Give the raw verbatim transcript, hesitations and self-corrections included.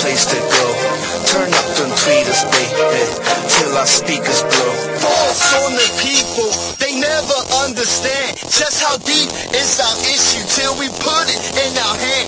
place to go. Turn up them tweeters, baby, till our speakers blow. False on the people, they never understand just how deep is our issue till we put it in our hands.